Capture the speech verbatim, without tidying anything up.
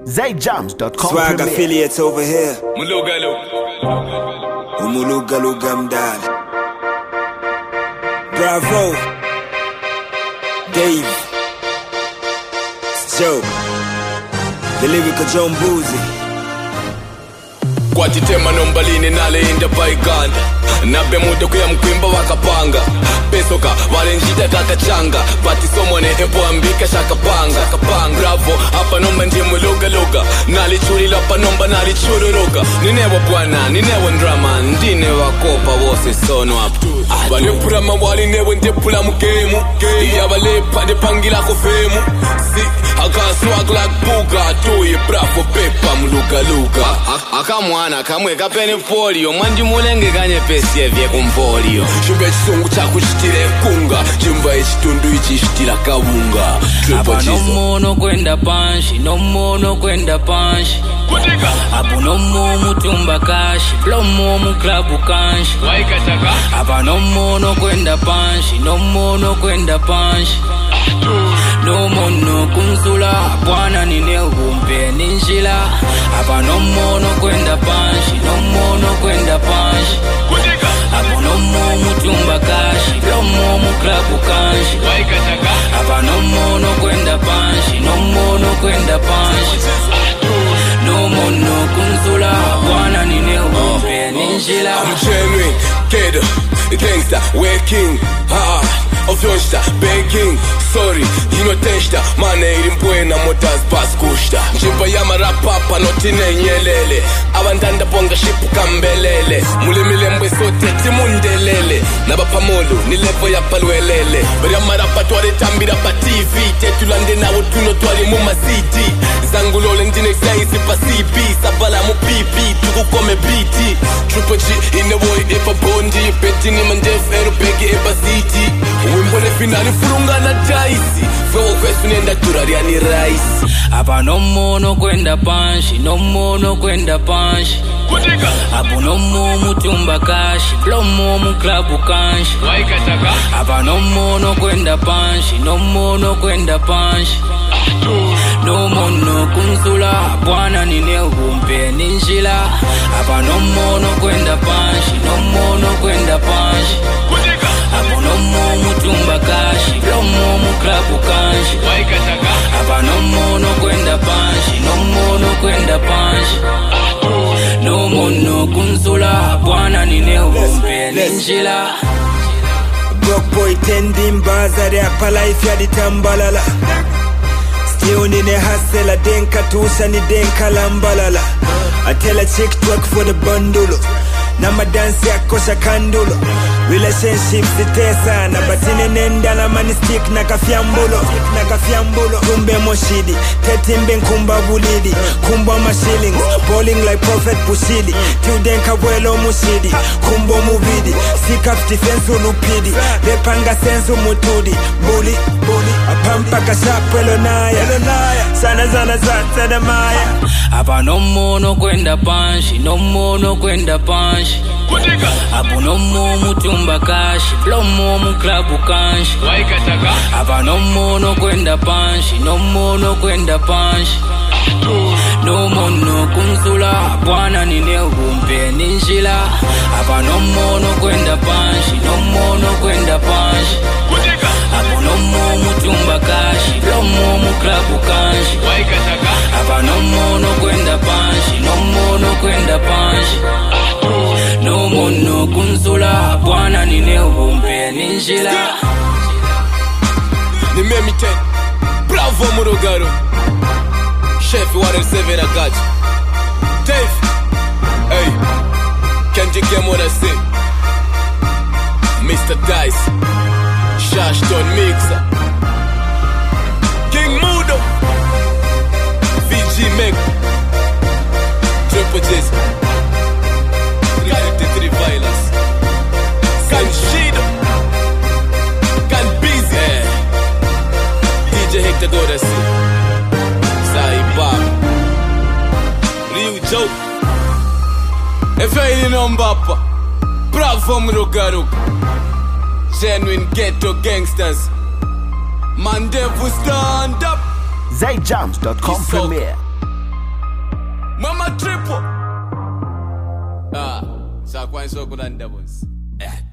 zay jams dot com Swag premier. affiliates over here. Mulugalo. Umulugaluga mdala. Bravo. Dave. Joe. The lyrical John Boozy. Kwati tema nombalini nale inda paiganda Nabe muda kuya mkwimba wakapanga Pesoka wale njita kakachanga Pati somone epo ambika shakapanga Kapanga Bravo hapa nomba ndimu luga luga Nali churi lapa nomba nali churu luga Ninewa bwana, ninewa ndrama Ndine wakopa wose sono hapu Wale purama wali newe ndepula mukemu Iya wale pade pangila kufemu Si haka swag like buga Tuye bravo pepa mluga luga Akamwana kamwe kapene polio Mwanji mulenge kanye pesi evye kumpolio Chumbe chisungu chaku chitire kunga Chumba ichitundu ichi chitira kawunga Apa no mono kwenda panshi No mono kwenda panshi Apu no mo mutumba kashi Blow mo mu klabu kanshi Apa no mono kwenda panshi No mono kwenda panshi No mono kunzula Bwana nine umpe ninjila Apa no mono kwenda panshi No mono kwenda panshi Apu no mo mutumba kashi Blow mo mu klabu kanshi Apa no mono kwenda panshi No mono kwenda panshi No mono kunzula Bwana nine umpe ninjila I'm genuine, kid, gangsta, waking, ha Of your star, begging, sorry, inoteshta Mane ilimpwena motas pas kushta Njimba ya marapapa notine nyelele Abandanda ponga shipu kambelele Mulimile mbwe sote timundelele Naba pamolu, nilepo ya palwelele Bari ya marapa tuware tambira pa T V Tetulande na utuno tuware muma C D Zangulole ndine gaisi pa C B Sabala mu P P, tuku kome B T Triple G, inewoy epa bondi Peti ni manjef, eru pegi epa city Wimbole finali furunga na daisi Fewo kwesu nenda turaria ni raisi Apa no mono kwenda panshi No mono kwenda panshi Apu no mo mutumba kashi Blow mo mu klabu kanshi Apa no mono kwenda panshi No mono kwenda panshi No mono kunzula Bwana nine umpe ninjila Apa no mono kwenda panshi No mono kwenda panshi Apu no mo mutumba kashi Blow mo mu klabu kanshi Apa no mono kwenda panshi No mono kwenda panshi No mono kunzula Bwana nine umpe ninjila Broke boy tending baza de apala ifya di tambalala. Still nine hustler denka tusa ni denka lambalala. I tell a chick twerk for the bundle. Nama dance ya kosha kandulo. Relationships itesa na batine nenda na mani stick na kafyambulo na kafyambulo kumbe moshidi tetimbe nkumba bulidi kumba mashillings bowling like prophet Bushidi tudenka welo mushidi kumbo mubidi sika defense ulupidi lepanga sensu mutudi bully bully apampa kashapelo naya sana sana sana maya Apa no mono kwenda panshi No mono kwenda panshi Apu no mo mutumba kashi Blow mo mu klabu kanshi Apa no mono kwenda panshi No mono kwenda panshi No mono kunzula Bwana nine umpe ninjila Apa no mono kwenda panshi No mono kwenda panshi Apu no mo mutumba kashi Blow mo mu klabu kanshi Apa no mono kwenda panshi No mono kwenda panshi No mono kunzula Bwana nine umpe ninjila Ni memi ten Bravo Murugaro Chef one seven I got you Dave Hey Can't you get what I say Mister Dice Shashton Mixer King Mudo V G Meg Triple J's three fifty-three Violence Kanshido Kan Busy yeah. D J Hector Dorasi Saibab Ryu Joe Efeini Nombapa Bravo Mrugaruka Genuine ghetto gangsters Mandevu stand up zay jams dot com premier. Mama triple. Ah, so I so good and devils. Eh.